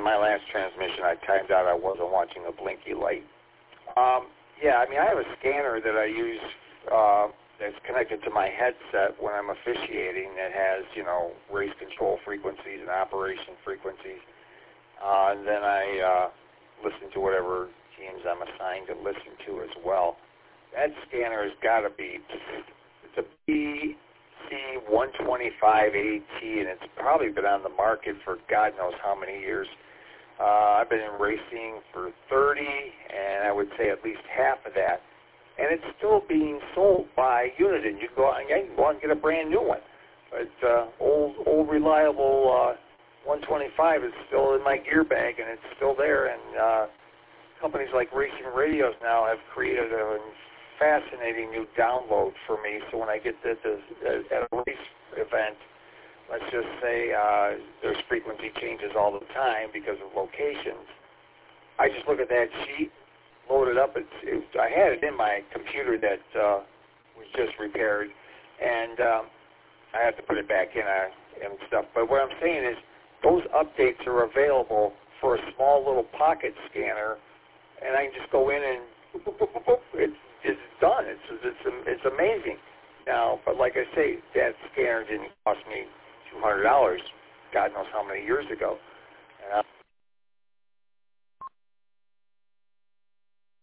my last transmission, I timed out I wasn't watching a blinky light. Yeah, I mean, I have a scanner that I use that's connected to my headset when I'm officiating that has, you know, race control frequencies and operation frequencies. And then I listen to whatever teams I'm assigned to listen to as well. That scanner has got to be, it's a BC125AT, and it's probably been on the market for God knows how many years. I've been in racing for 30, and I would say at least half of that. And it's still being sold by Uniden. You can go out and get a brand new one. But old reliable 125 is still in my gear bag, and it's still there. And companies like Racing Radios now have created a fascinating new download for me. So when I get at a race event, let's just say there's frequency changes all the time because of locations, I just look at that sheet, load it up. I had it in my computer that was just repaired, and I have to put it back in and stuff. But what I'm saying is those updates are available for a small little pocket scanner, and I can just go in and boop, boop, boop, boop, boop. It's done. It's amazing. Now, but like I say, that scanner didn't cost me $200, God knows how many years ago.